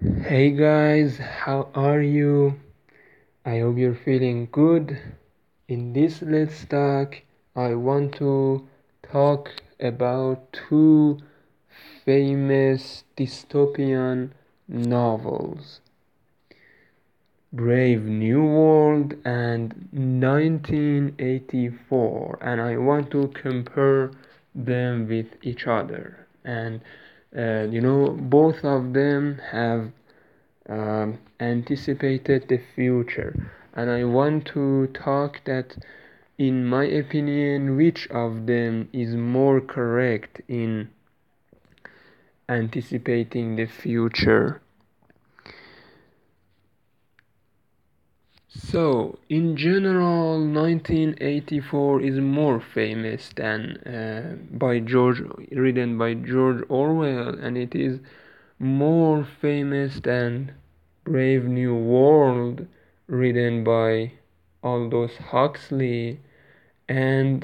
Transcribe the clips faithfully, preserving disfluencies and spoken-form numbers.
Hey guys, how are you? I hope you're feeling good. In this Let's Talk, I want to talk about two famous dystopian novels, Brave New World and nineteen eighty-four, and I want to compare them with each other. And uh, you know, both of them have um, anticipated the future, and I want to talk that in my opinion which of them is more correct in anticipating the future. So in general, nineteen eighty-four is more famous than uh, by George written by George Orwell, and it is more famous than Brave New World, written by Aldous Huxley. And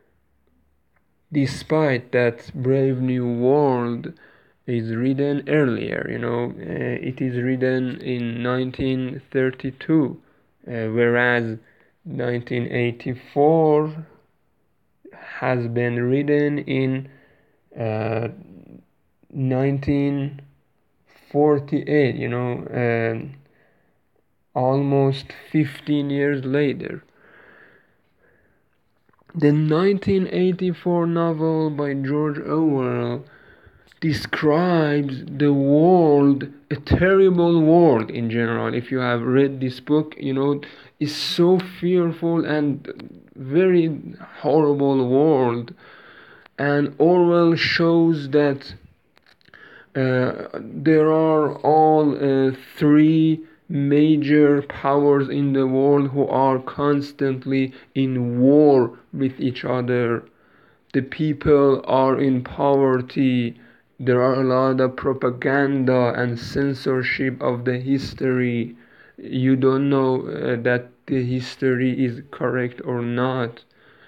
despite that Brave New World is written earlier, you know, uh, it is written in nineteen thirty-two, uh, whereas nineteen eighty-four has been written in uh, nineteen forty-eight, you know, um, almost fifteen years later. The nineteen eighty-four novel by George Orwell describes the world, a terrible world in general. If you have read this book, you know, it's so fearful and very horrible world. And Orwell shows that uh, there are all uh, three major powers in the world who are constantly in war with each other. The people are in poverty. There are a lot of propaganda and censorship of the history. You don't know uh, that the history is correct or not.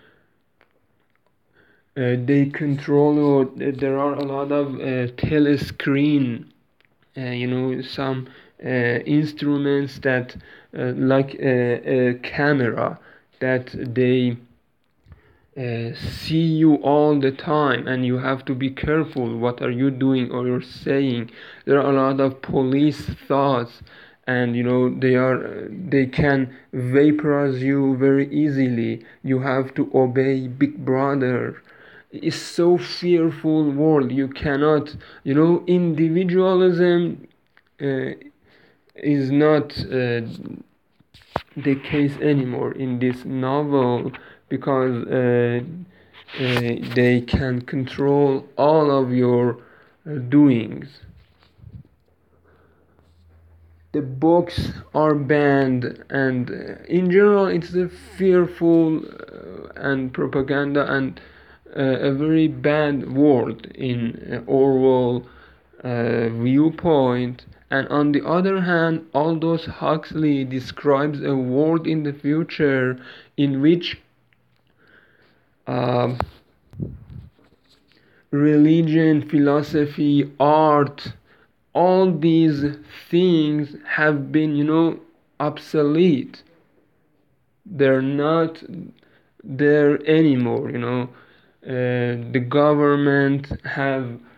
Uh, they control. Uh, there are a lot of uh, telescreen, uh, you know, some uh, instruments that, uh, like a, a camera, that they uh, see you all the time, and you have to be careful what are you doing or you're saying. There are a lot of police thoughts, and you know they are they can vaporize you very easily. You have to obey Big Brother. It's so fearful world. You cannot, you know, individualism uh, is not uh, the case anymore in this novel, because uh, uh, they can control all of your uh, doings. The books are banned, and uh, in general, it's a fearful uh, and propaganda and uh, a very bad world in uh, Orwell uh, viewpoint. And on the other hand, Aldous Huxley describes a world in the future in which uh, religion, philosophy, art, all these things have been, you know, obsolete. They're not there anymore, you know. Uh, the government have